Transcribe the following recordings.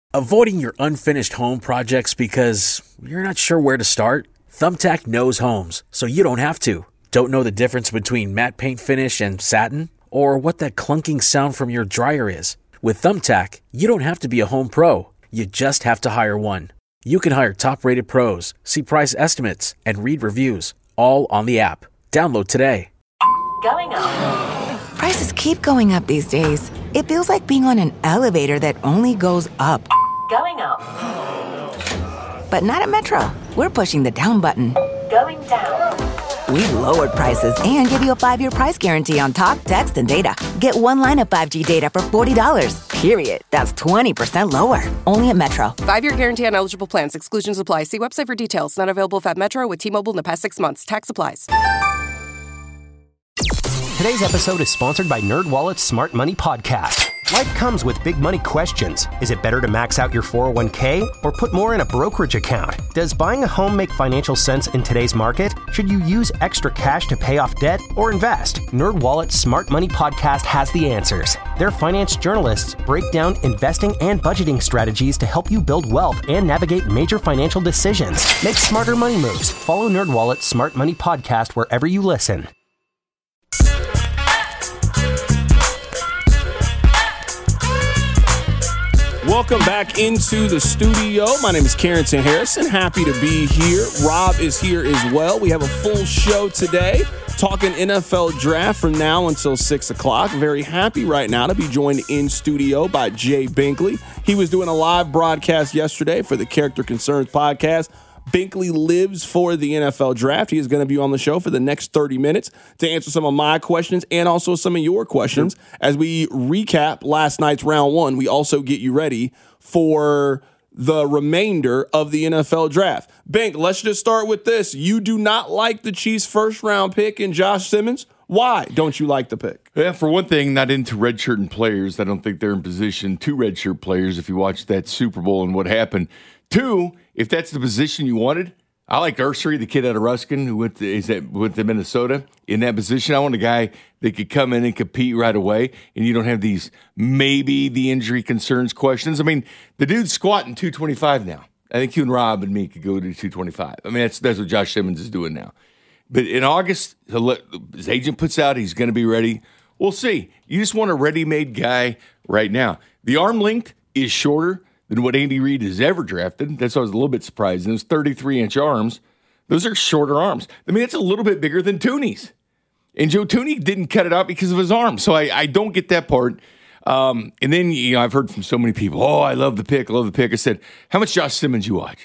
Avoiding your unfinished home projects because you're not sure where to start? Thumbtack knows homes, so you don't have to. Don't know the difference between matte paint finish and satin? Or what that clunking sound from your dryer is? With Thumbtack, you don't have to be a home pro. You just have to hire one. You can hire top-rated pros, see price estimates, and read reviews, all on the app. Download today. Going up. Prices keep going up these days. It feels like being on an elevator that only goes up. Going up. But not at Metro. We're pushing the down button. Going down. We've lowered prices and give you a 5-year price guarantee on talk, text, and data. Get one line of 5G data for $40, period. That's 20% lower. Only at Metro. 5-year guarantee on eligible plans. Exclusions apply. See website for details. Not available if at Metro with T-Mobile in the past 6 months. Tax applies. Today's episode is sponsored by NerdWallet's Smart Money Podcast. Life comes with big money questions. Is it better to max out your 401k or put more in a brokerage account? Does buying a home make financial sense in today's market? Should you use extra cash to pay off debt or invest? NerdWallet's Smart Money Podcast has the answers. Their finance journalists break down investing and budgeting strategies to help you build wealth and navigate major financial decisions. Make smarter money moves. Follow NerdWallet's Smart Money Podcast wherever you listen. Welcome back into the studio. My name is Carrington Harrison. Happy to be here. Rob is here as well. We have a full show today, talking NFL draft from now until 6 o'clock. Very happy right now to be joined in studio by Jay Binkley. He was doing a live broadcast yesterday for the Character Concerns podcast. Binkley lives for the NFL draft. He is going to be on the show for the next 30 minutes to answer some of my questions and also some of your questions. As we recap last night's round one, we also get you ready for the remainder of the NFL draft. Bink, let's just start with this. You do not like the Chiefs' first-round pick in Josh Simmons. Why don't you like the pick? Yeah, for one thing, not into redshirting players. I don't think they're in position to redshirt players if you watch that Super Bowl and what happened. Two, if that's the position you wanted, I like Ursary, the kid out of Ruskin who went to Minnesota. In that position, I want a guy that could come in and compete right away, and you don't have these maybe the injury concerns questions. I mean, the dude's squatting 225 now. I think you and Rob and me could go to 225. I mean, that's what Josh Simmons is doing now. But in August, his agent puts out he's going to be ready. We'll see. You just want a ready-made guy right now. The arm length is shorter than what Andy Reid has ever drafted. That's why I was a little bit surprised. Those 33-inch arms, those are shorter arms. I mean, it's a little bit bigger than Tooney's. And Joe Tooney didn't cut it out because of his arm. So I don't get that part. And then, I've heard from so many people, I love the pick, I said, how much Josh Simmons you watch?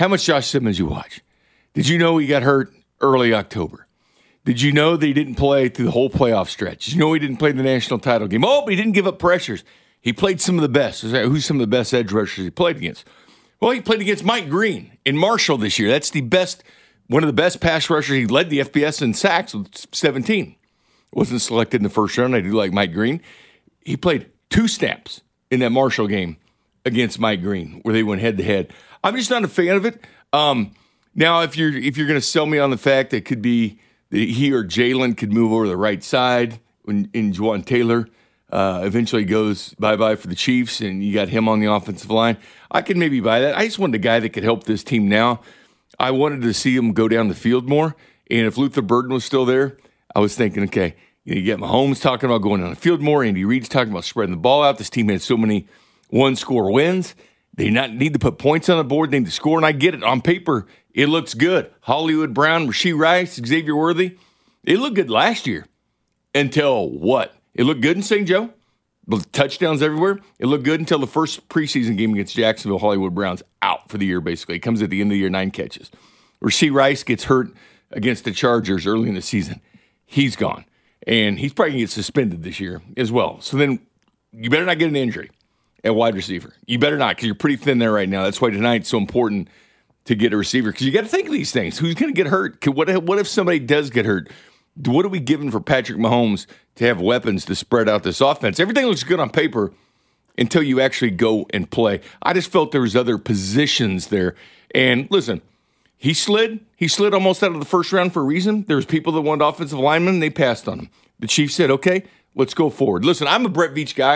Did you know he got hurt early October? Did you know that he didn't play through the whole playoff stretch? Did you know he didn't play the national title game? But he didn't give up pressures. He played some of the best. Who's some of the best edge rushers he played against? Well, he played against Mike Green in Marshall this year. That's one of the best pass rushers. He led the FBS in sacks with 17. Wasn't selected in the first round. I do like Mike Green. He played 2 snaps in that Marshall game against Mike Green where they went head-to-head. I'm just not a fan of it. Now, if you're going to sell me on the fact that it could be that he or Jalen could move over to the right side in Juwan Taylor eventually goes bye-bye for the Chiefs, and you got him on the offensive line, I could maybe buy that. I just wanted a guy that could help this team now. I wanted to see him go down the field more, and if Luther Burden was still there, I was thinking, okay, you get Mahomes talking about going down the field more, Andy Reid's talking about spreading the ball out. This team had so many one-score wins. They not need to put points on the board, they need to score, and I get it. On paper, it looks good. Hollywood Brown, Rashee Rice, Xavier Worthy, it looked good last year. Until what? It looked good in St. Joe. Touchdowns everywhere. It looked good until the first preseason game against Jacksonville. Hollywood Brown's out for the year, basically. It comes at the end of the year, 9 catches. Rashee Rice gets hurt against the Chargers early in the season. He's gone. And he's probably going to get suspended this year as well. So then you better not get an injury at wide receiver. You better not, because you're pretty thin there right now. That's why tonight's so important to get a receiver, because you got to think of these things. Who's going to get hurt? What if somebody does get hurt? What are we giving for Patrick Mahomes to have weapons to spread out this offense? Everything looks good on paper until you actually go and play. I just felt there was other positions there. And listen, he slid almost out of the first round for a reason. There was people that wanted offensive linemen, and they passed on him. The Chiefs said, okay, let's go forward. Listen, I'm a Brett Veach guy.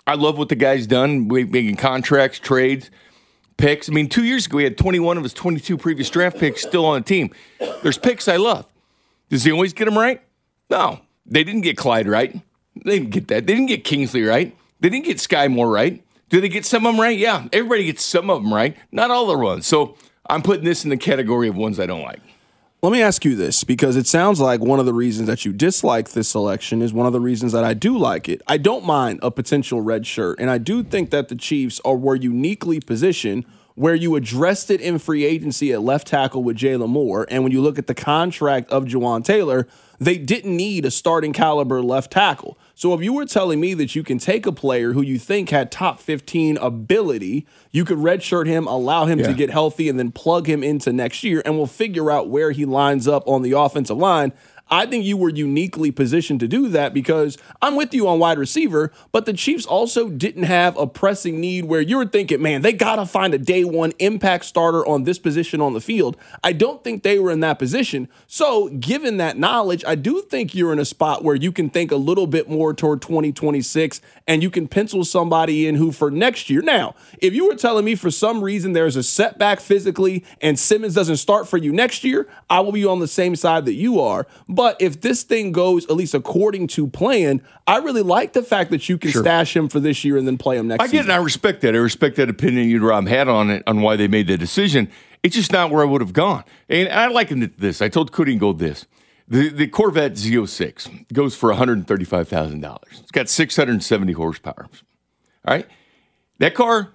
I love what the guy's done, making contracts, trades, picks. I mean, 2 years ago, he had 21 of his 22 previous draft picks still on the team. There's picks I love. Does he always get them right? No. They didn't get Clyde right. They didn't get that. They didn't get Kingsley right. They didn't get Sky Moore right. Do they get some of them right? Yeah. Everybody gets some of them right. Not all the ones. So I'm putting this in the category of ones I don't like. Let me ask you this, because it sounds like one of the reasons that you dislike this selection is one of the reasons that I do like it. I don't mind a potential red shirt, and I do think that the Chiefs were uniquely positioned where you addressed it in free agency at left tackle with Jalen Moore, and when you look at the contract of Juwan Taylor, they didn't need a starting caliber left tackle. So if you were telling me that you can take a player who you think had top 15 ability, you could redshirt him, allow him to get healthy, and then plug him into next year, and we'll figure out where he lines up on the offensive line. I think you were uniquely positioned to do that because I'm with you on wide receiver, but the Chiefs also didn't have a pressing need where you were thinking, man, they got to find a day one impact starter on this position on the field. I don't think they were in that position. So given that knowledge, I do think you're in a spot where you can think a little bit more toward 2026 and you can pencil somebody in who for next year. Now, if you were telling me for some reason there's a setback physically and Simmons doesn't start for you next year, I will be on the same side that you are. But if this thing goes at least according to plan, I really like the fact that you can stash him for this year and then play him next season. I respect that. I respect that opinion you, Rob, had on it, on why they made the decision. It's just not where I would have gone. And I likened this. I told Cody and Gold this. The Corvette Z06 goes for $135,000. It's got 670 horsepower. All right? That car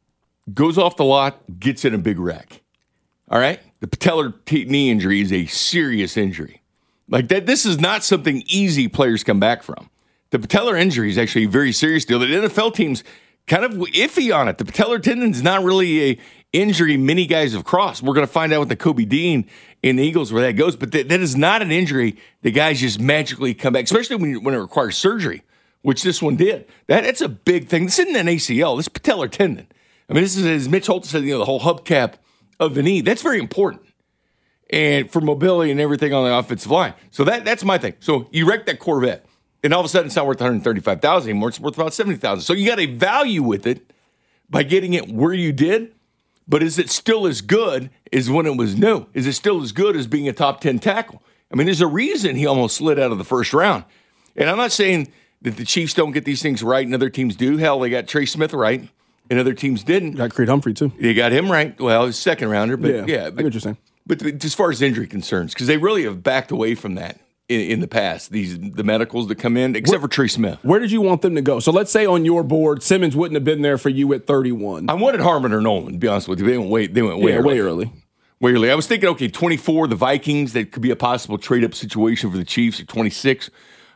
goes off the lot, gets in a big wreck. All right? The patellar knee injury is a serious injury. Like that, this is not something easy players come back from. The patellar injury is actually a very serious deal. The NFL team's kind of iffy on it. The patellar tendon is not really a injury many guys have crossed. We're going to find out with the Kobe Dean in the Eagles where that goes. But that is not an injury the guys just magically come back, especially when it requires surgery, which this one did. That's a big thing. This isn't an ACL. This is patellar tendon. I mean, this is, as Mitch Holton said, the whole hubcap of the knee. That's very important. And for mobility and everything on the offensive line. So that's my thing. So you wreck that Corvette, and all of a sudden it's not worth $135,000 anymore. It's worth about $70,000. So you got a value with it by getting it where you did, but is it still as good as when it was new? Is it still as good as being a top 10 tackle? I mean, there's a reason he almost slid out of the first round. And I'm not saying that the Chiefs don't get these things right and other teams do. Hell, they got Trey Smith right and other teams didn't. Got Creed Humphrey, too. They got him right. Well, he's a second rounder, but yeah. I get what you're saying. But as far as injury concerns, because they really have backed away from that in the past, the medicals that come in, except for Trey Smith. Where did you want them to go? So let's say on your board, Simmons wouldn't have been there for you at 31. I wanted Harmon or Nolan, to be honest with you. They went way early. Way early. I was thinking, okay, 24, the Vikings, that could be a possible trade-up situation for the Chiefs at 26.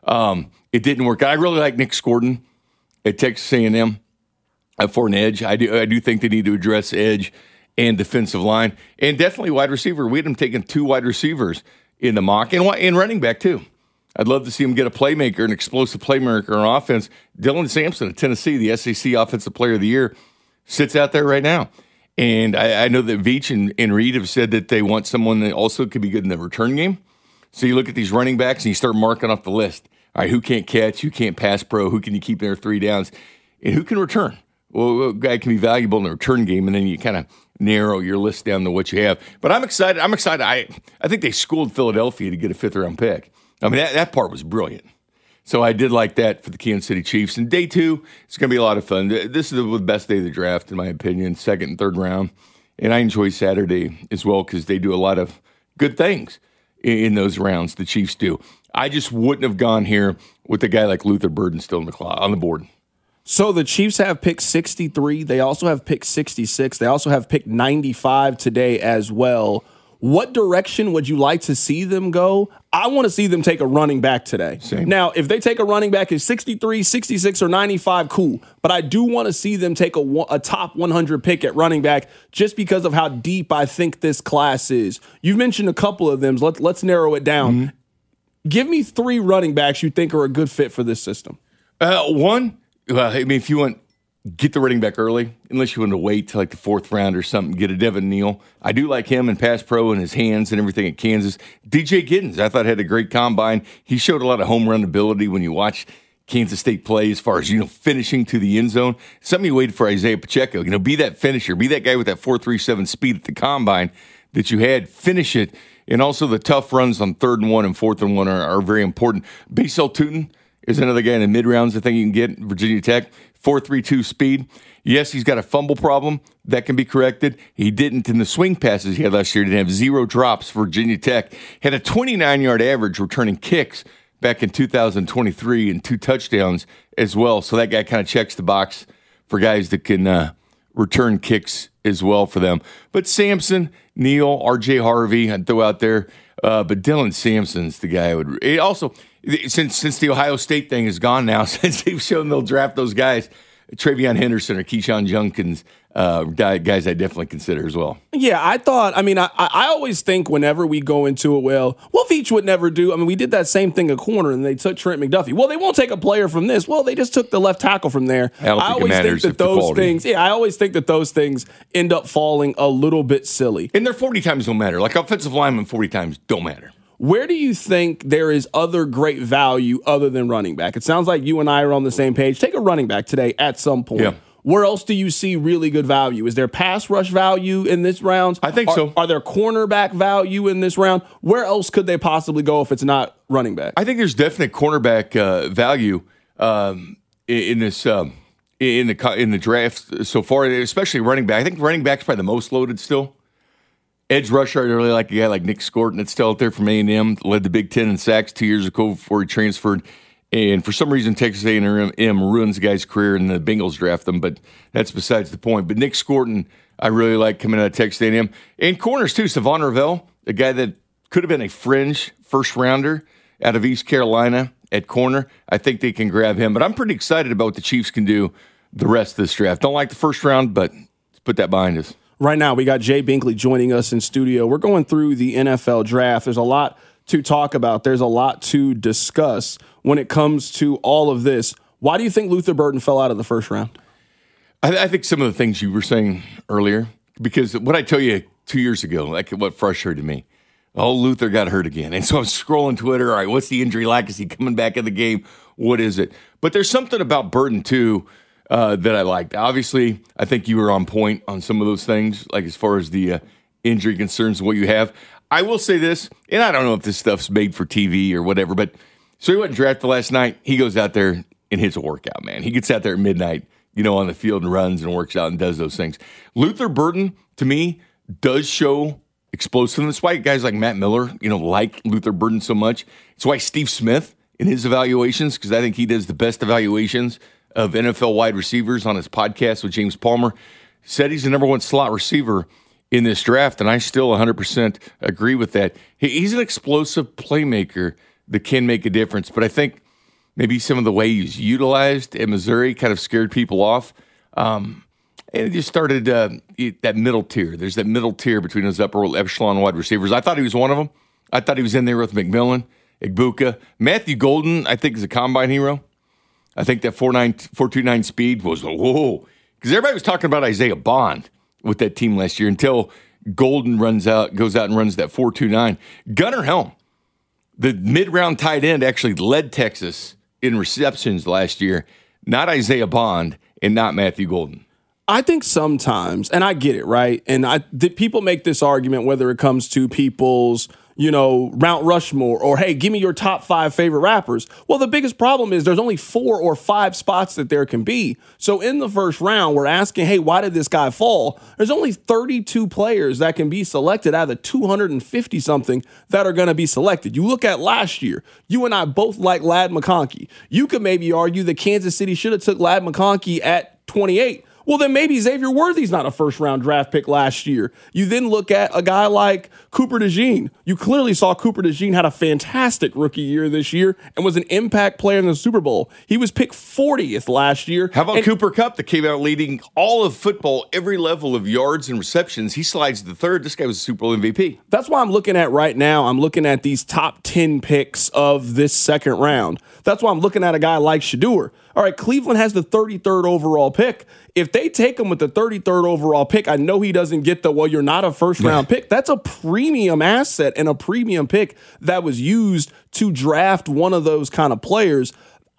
It didn't work out. I really like Nick Scordon at Texas A&M for an edge. I do think they need to address edge and defensive line, and definitely wide receiver. We had him taking 2 wide receivers in the mock, and running back, too. I'd love to see him get a playmaker, an explosive playmaker on offense. Dylan Sampson of Tennessee, the SEC Offensive Player of the Year, sits out there right now. And I know that Veach and Reed have said that they want someone that also could be good in the return game. So you look at these running backs, and you start marking off the list. All right, who can't catch, who can't pass pro, who can you keep there 3 downs, and who can return? Well, a guy can be valuable in the return game, and then you kind of narrow your list down to what you have. But I'm excited. I think they schooled Philadelphia to get a 5th-round pick. I mean, that part was brilliant. So I did like that for the Kansas City Chiefs. And day 2, it's going to be a lot of fun. This is the best day of the draft, in my opinion, 2nd and 3rd round. And I enjoy Saturday as well because they do a lot of good things in those rounds, the Chiefs do. I just wouldn't have gone here with a guy like Luther Burden still on the board. So the Chiefs have pick 63. They also have pick 66. They also have pick 95 today as well. What direction would you like to see them go? I want to see them take a running back today. Same. Now, if they take a running back at 63, 66, or 95, cool. But I do want to see them take a top 100 pick at running back just because of how deep I think this class is. You've mentioned a couple of them. Let's narrow it down. Mm-hmm. Give me 3 running backs you think are a good fit for this system. One, I mean, if you want, get the running back early, unless you want to wait till like the 4th round or something, get a Devin Neal. I do like him in pass pro and his hands and everything at Kansas. DJ Giddens, I thought had a great combine. He showed a lot of home run ability when you watch Kansas State play as far as, finishing to the end zone. Something you waited for Isaiah Pacheco. Be that finisher. Be that guy with that 4.37 speed at the combine that you had. Finish it. And also the tough runs on 3rd and 1 and 4th and 1 are very important. Basel Tootin is another guy in the mid-rounds I think you can get. Virginia Tech, 4.32 speed. Yes, he's got a fumble problem. That can be corrected. He didn't in the swing passes he had last year. Didn't have 0 drops for Virginia Tech. Had a 29-yard average returning kicks back in 2023 and 2 touchdowns as well. So that guy kind of checks the box for guys that can return kicks as well for them. But Sampson, Neal, R.J. Harvey, I'd throw out there. But Dylan Sampson's the guy I would. It also, since the Ohio State thing is gone now, since they've shown they'll draft those guys, Travion Henderson or Keyshawn Junkins, guys I definitely consider as well. Yeah, I always think whenever we go into it, well, Veach would never do. We did that same thing at corner, and they took Trent McDuffie. Well, they won't take a player from this. Well, they just took the left tackle from there. I always think that those things end up falling a little bit silly. And their 40 times don't matter. Like offensive linemen 40 times don't matter. Where do you think there is other great value other than running back? It sounds like you and I are on the same page. Take a running back today at some point. Yeah. Where else do you see really good value? Is there pass rush value in this round? I think so. Are there cornerback value in this round? Where else could they possibly go if it's not running back? I think there's definite cornerback value in this in the draft so far, especially running back. I think running back's probably the most loaded still. Edge rusher, I really like a guy like Nick Scorton that's still out there from A&M, led the Big Ten in sacks 2 years ago before he transferred. And for some reason, Texas A&M ruins the guy's career and the Bengals draft him, but that's besides the point. But Nick Scorton, I really like coming out of Texas A&M. And corners, too. Savon Ravel, a guy that could have been a fringe first-rounder out of East Carolina at corner. I think they can grab him. But I'm pretty excited about what the Chiefs can do the rest of this draft. Don't like the first round, but let's put that behind us. Right now, we got Jay Binkley joining us in studio. We're going through the NFL draft. There's a lot to talk about. There's a lot to discuss when it comes to all of this. Why do you think Luther Burden fell out of the first round? I think some of the things you were saying earlier, because what I tell you 2 years ago, like what frustrated me, Luther got hurt again. And so I'm scrolling Twitter. All right, what's the injury like? Is he coming back in the game? What is it? But there's something about Burden, too, that I liked. Obviously, I think you were on point on some of those things, like as far as the injury concerns and what you have. I will say this, and I don't know if this stuff's made for TV or whatever, but so he went drafted last night. He goes out there and hits a workout, man. He gets out there at midnight, on the field and runs and works out and does those things. Luther Burden, to me, does show explosiveness. That's why guys like Matt Miller, like Luther Burden so much. It's why Steve Smith in his evaluations, because I think he does the best evaluations of NFL wide receivers on his podcast with James Palmer, said he's the number one slot receiver in this draft, and I still 100% agree with that. He's an explosive playmaker that can make a difference, but I think maybe some of the way he's utilized at Missouri kind of scared people off. And it just started that middle tier. There's that middle tier between those upper echelon wide receivers. I thought he was one of them. I thought he was in there with McMillan, Igbuka. Matthew Golden, I think, is a combine hero. I think that 4.29 speed was, whoa. Because everybody was talking about Isaiah Bond with that team last year until Golden goes out and runs that 4.29. Gunnar Helm, the mid-round tight end, actually led Texas in receptions last year. Not Isaiah Bond and not Matthew Golden. I think sometimes, and I get it, right? And people make this argument whether it comes to people's, Mount Rushmore or, hey, give me your top 5 favorite rappers. Well, the biggest problem is there's only 4 or 5 spots that there can be. So in the first round, we're asking, hey, why did this guy fall? There's only 32 players that can be selected out of the 250-something that are going to be selected. You look at last year, you and I both like Ladd McConkey. You could maybe argue that Kansas City should have took Ladd McConkey at 28. Well, then maybe Xavier Worthy's not a first-round draft pick last year. You then look at a guy like Cooper DeJean. You clearly saw Cooper DeJean had a fantastic rookie year this year and was an impact player in the Super Bowl. He was picked 40th last year. How about Cooper Kupp that came out leading all of football, every level of yards and receptions? He slides to the third. This guy was a Super Bowl MVP. That's why I'm looking at right now. I'm looking at these top 10 picks of this second round. That's why I'm looking at a guy like Shedeur. All right, Cleveland has the 33rd overall pick. If they take him with the 33rd overall pick, I know he doesn't get you're not a first-round pick. That's a premium asset and a premium pick that was used to draft one of those kind of players.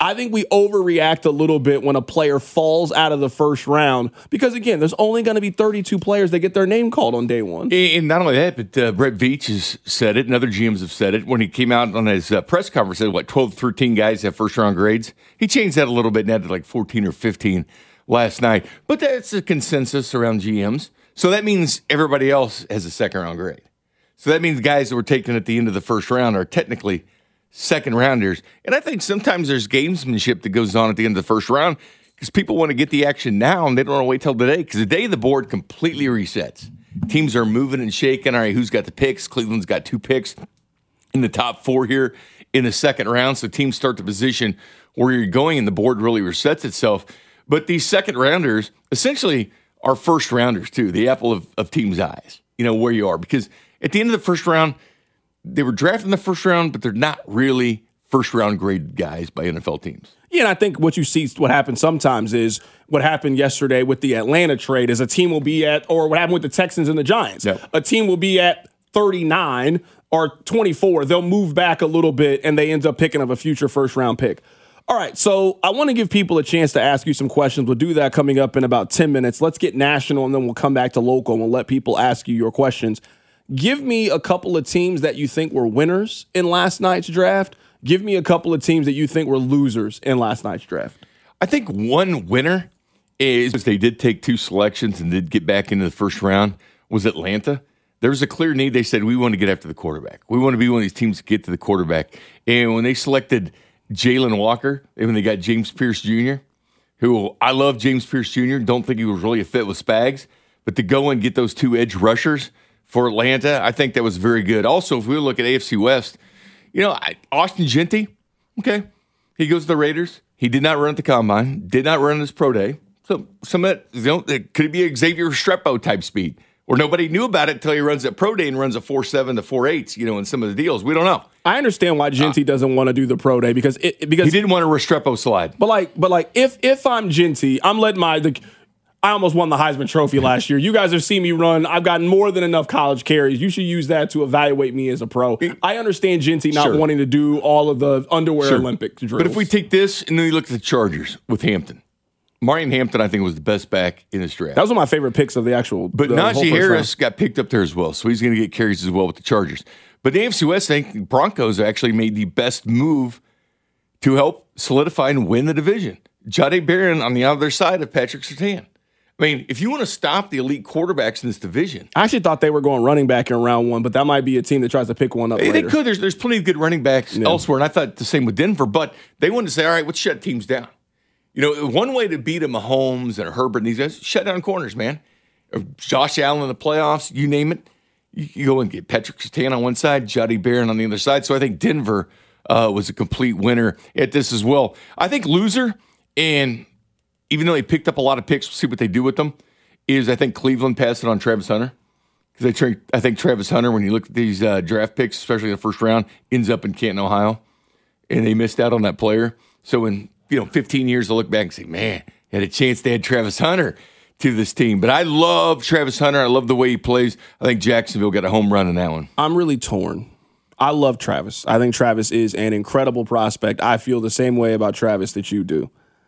I think we overreact a little bit when a player falls out of the first round because, again, there's only going to be 32 players that get their name called on day one. And not only that, but Brett Veach has said it, and other GMs have said it. When he came out on his press conference, said, 12, 13 guys have first-round grades? He changed that a little bit and added like 14 or 15 last night. But that's a consensus around GMs. So that means everybody else has a second-round grade. So that means guys that were taken at the end of the first round are technically second-rounders. And I think sometimes there's gamesmanship that goes on at the end of the first round because people want to get the action now and they don't want to wait till today because the day the board completely resets. Teams are moving and shaking. All right, who's got the picks? Cleveland's got 2 picks in the top 4 here in the second round. So teams start to position where you're going and the board really resets itself. But these second-rounders essentially are first-rounders too, the apple of teams' eyes, where you are. Because at the end of the first round, they were drafted in the first round, but they're not really first-round grade guys by NFL teams. Yeah, and I think what you see, what happens sometimes is what happened yesterday with the Atlanta trade is a team will be at, or what happened with the Texans and the Giants. Yep. A team will be at 39 or 24. They'll move back a little bit, and they end up picking up a future first-round pick. All right, so I want to give people a chance to ask you some questions. We'll do that coming up in about 10 minutes. Let's get national, and then we'll come back to local, and we'll let people ask you your questions. Give me a couple of teams that you think were winners in last night's draft. Give me a couple of teams that you think were losers in last night's draft. I think one winner is they did take 2 selections and did get back into the first round was Atlanta. There was a clear need. They said, we want to get after the quarterback. We want to be one of these teams to get to the quarterback. And when they selected Jalen Walker, and when they got James Pierce Jr., who I love James Pierce Jr., don't think he was really a fit with Spags, but to go and get those 2 edge rushers for Atlanta, I think that was very good. Also, if we look at AFC West, Austin Gentry, okay, he goes to the Raiders. He did not run at the Combine, did not run his pro day. So some of that, it could be Xavier Restrepo type speed, where nobody knew about it until he runs at pro day and runs a 4.7 to 4.8, in some of the deals. We don't know. I understand why Gentry doesn't want to do the pro day because he didn't want a Restrepo slide. But if I'm Gentry, I'm letting I almost won the Heisman Trophy last year. You guys have seen me run. I've gotten more than enough college carries. You should use that to evaluate me as a pro. I understand Gentry not wanting to do all of the underwear Olympic drills. But if we take this and then we look at the Chargers with Hampton. Marion Hampton, I think, was the best back in this draft. That was one of my favorite picks of the actual. But Najee Harris got picked up there as well, so he's going to get carries as well with the Chargers. But the AFC West, I think Broncos actually made the best move to help solidify and win the division. Jahdae Barron on the other side of Patrick Surtain. I mean, if you want to stop the elite quarterbacks in this division. I actually thought they were going running back in round 1, but that might be a team that tries to pick one up later. They could. There's plenty of good running backs elsewhere, and I thought the same with Denver. But they wanted to say, all right, let's shut teams down. One way to beat a Mahomes and a Herbert and these guys, shut down corners, man. Josh Allen in the playoffs, you name it. You go and get Patrick Surtain on one side, Jahdae Barron on the other side. So I think Denver was a complete winner at this as well. I think loser, and even though they picked up a lot of picks, we'll see what they do with them, is I think Cleveland passed it on Travis Hunter. Because I think Travis Hunter, when you look at these draft picks, especially in the first round, ends up in Canton, Ohio. And they missed out on that player. So in 15 years, they'll look back and say, man, had a chance to add Travis Hunter to this team. But I love Travis Hunter. I love the way he plays. I think Jacksonville got a home run in that one. I'm really torn. I love Travis. I think Travis is an incredible prospect. I feel the same way about Travis that you do.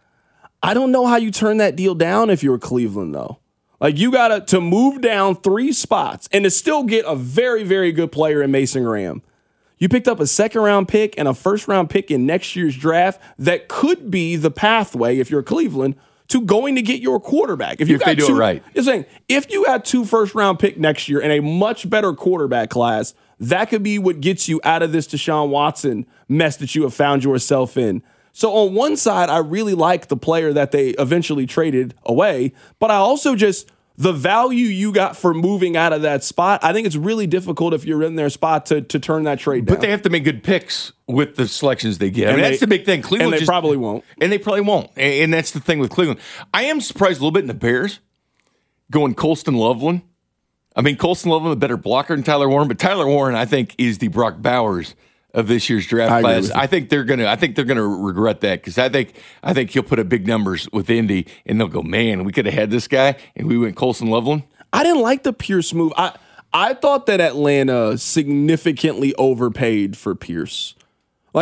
I don't know how you turn that deal down if you're Cleveland, though. Like, you got to move down 3 spots and to still get a very, very good player in Mason Graham. You picked up a second-round pick and a first-round pick in next year's draft that could be the pathway, if you're Cleveland, to going to get your quarterback. If they do it right. You're saying, if you had 2 first-round pick next year and a much better quarterback class, that could be what gets you out of this Deshaun Watson mess that you have found yourself in. So on one side, I really like the player that they eventually traded away, but I also the value you got for moving out of that spot, I think it's really difficult if you're in their spot to turn that trade down. But they have to make good picks with the selections they get. That's the big thing. Cleveland and they probably won't. And they probably won't. And that's the thing with Cleveland. I am surprised a little bit in the Bears going Colston Loveland. I mean, Colston Loveland, a better blocker than Tyler Warren, but Tyler Warren, I think, is the Brock Bowers of this year's draft class. I think they're gonna regret that because I think he'll put up big numbers with Indy and they'll go, man, we could have had this guy and we went Colston Loveland. I didn't like the Pierce move. I thought that Atlanta significantly overpaid for Pierce. Like,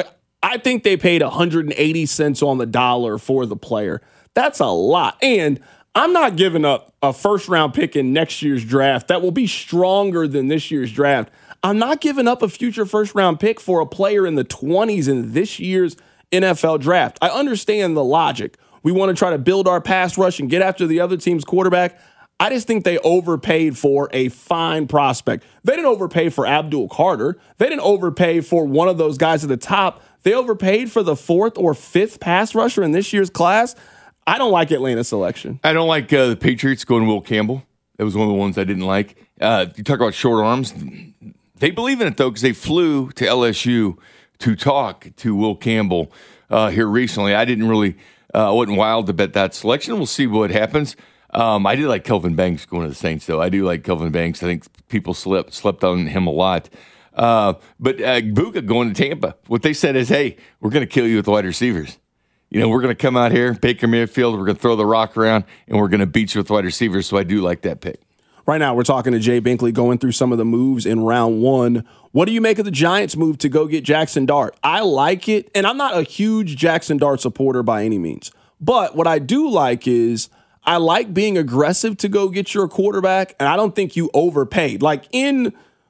I think they paid 180 cents on the dollar for the player. That's a lot. And I'm not giving up a first-round pick in next year's draft that will be stronger than this year's draft. I'm not giving up a future first-round pick for a player in the 20s in this year's NFL draft. I understand the logic. We want to try to build our pass rush and get after the other team's quarterback. I just think they overpaid for a fine prospect. They didn't overpay for Abdul Carter. They didn't overpay for one of those guys at the top. They overpaid for the 4th or 5th pass rusher in this year's class. I don't like Atlanta's selection. I don't like the Patriots going Will Campbell. That was one of the ones I didn't like. You talk about short arms. They believe in it, though, because they flew to LSU to talk to Will Campbell here recently. I didn't really wasn't wild to bet that selection. We'll see what happens. I do like Kelvin Banks going to the Saints, though. I do like Kelvin Banks. I think people slept on him a lot. But Buka going to Tampa. What they said is, hey, we're going to kill you with the wide receivers. You know, we're going to come out here, Baker Mayfield, we're going to throw the rock around, and we're going to beat you with wide receivers. So I do like that pick. Right now, we're talking to Jay Binkley, going through some of the moves in round 1. What do you make of the Giants' move to go get Jackson Dart? I like it, and I'm not a huge Jackson Dart supporter by any means. But what I do like is I like being aggressive to go get your quarterback, and I don't think you overpaid. Like, in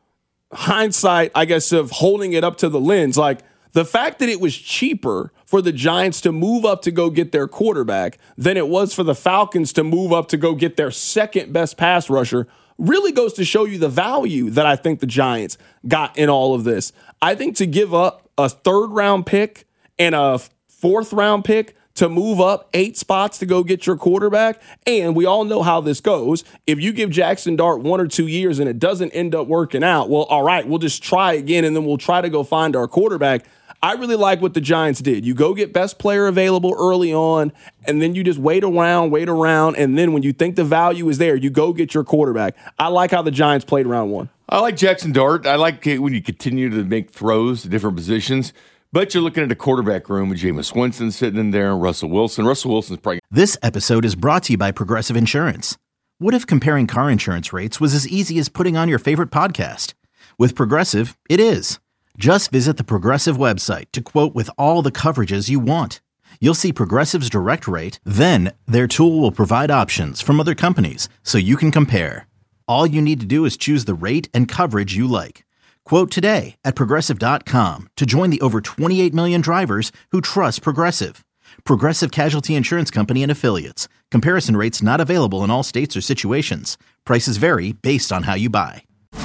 hindsight, I guess, of holding it up to the lens, like, the fact that it was cheaper for the Giants to move up to go get their quarterback than it was for the Falcons to move up to go get their second best pass rusher really goes to show you the value that I think the Giants got in all of this. I think to give up a 3rd-round pick and a 4th-round pick to move up 8 spots to go get your quarterback, and we all know how this goes. If you give Jackson Dart 1 or 2 years and it doesn't end up working out, well, all right, we'll just try again, and then we'll try to go find our quarterback. I really like what the Giants did. You go get best player available early on, and then you just wait around, and then when you think the value is there, you go get your quarterback. I like how the Giants played round 1. I like Jackson Dart. I like it when you continue to make throws to different positions, but you're looking at a quarterback room with Jameis Winston sitting in there and Russell Wilson. Russell Wilson's probably... This episode is brought to you by Progressive Insurance. What if comparing car insurance rates was as easy as putting on your favorite podcast? With Progressive, it is. Just visit the Progressive website to quote with all the coverages you want. You'll see Progressive's direct rate, then their tool will provide options from other companies so you can compare. All you need to do is choose the rate and coverage you like. Quote today at Progressive.com to join the over 28 million drivers who trust Progressive. Progressive Casualty Insurance Company and Affiliates. Comparison rates not available in all states or situations. Prices vary based on how you buy.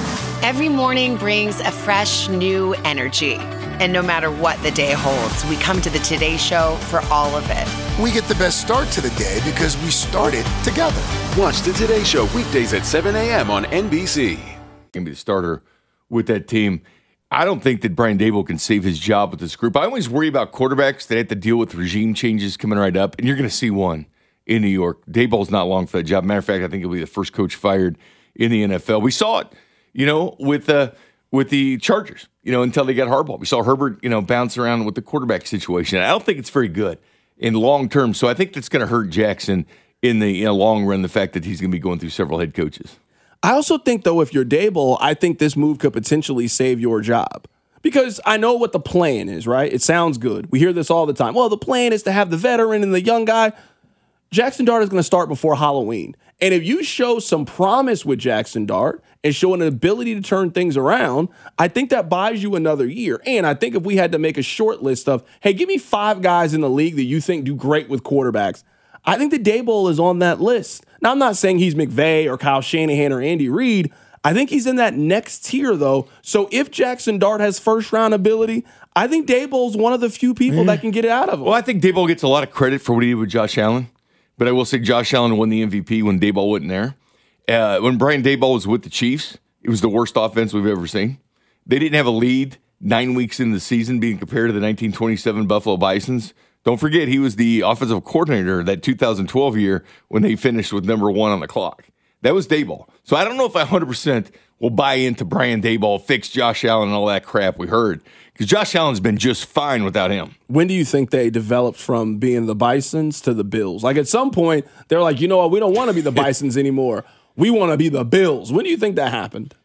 Every morning brings a fresh, new energy. And no matter what the day holds, we come to the Today Show for all of it. We get the best start to the day because we started together. Watch the Today Show weekdays at 7 a.m. on NBC. Going to be the starter with that team. I don't think that Brian Daboll can save his job with this group. I always worry about quarterbacks that have to deal with regime changes coming right up, and you're going to see one in New York. Daboll's not long for that job. Matter of fact, I think he'll be the first coach fired in the NFL. We saw it. With the Chargers, until they got Harbaugh. We saw Herbert, bounce around with the quarterback situation. I don't think it's very good in long term. So I think that's going to hurt Jackson in the long run, the fact that he's going to be going through several head coaches. I also think, though, if you're Daboll, I think this move could potentially save your job. Because I know what the plan is, right? It sounds good. We hear this all the time. Well, the plan is to have the veteran and the young guy. Jackson Dart is going to start before Halloween. And if you show some promise with Jackson Dart and show an ability to turn things around, I think that buys you another year. And I think if we had to make a short list of, hey, give me 5 guys in the league that you think do great with quarterbacks, I think that Daboll is on that list. Now, I'm not saying he's McVay or Kyle Shanahan or Andy Reid. I think he's in that next tier, though. So if Jackson Dart has first-round ability, I think Daboll's one of the few people that can get it out of him. Well, I think Daboll gets a lot of credit for what he did with Josh Allen. But I will say Josh Allen won the MVP when Daboll wasn't there. When Brian Daboll was with the Chiefs, it was the worst offense we've ever seen. They didn't have a lead 9 weeks into the season being compared to the 1927 Buffalo Bisons. Don't forget, he was the offensive coordinator that 2012 year when they finished with number 1 on the clock. That was Daboll. So I don't know if I 100% will buy into Brian Daboll, fix Josh Allen and all that crap we heard. Because Josh Allen's been just fine without him. When do you think they developed from being the Bisons to the Bills? Like, at some point, they're like, you know what, we don't want to be the Bisons anymore. We want to be the Bills. When do you think that happened?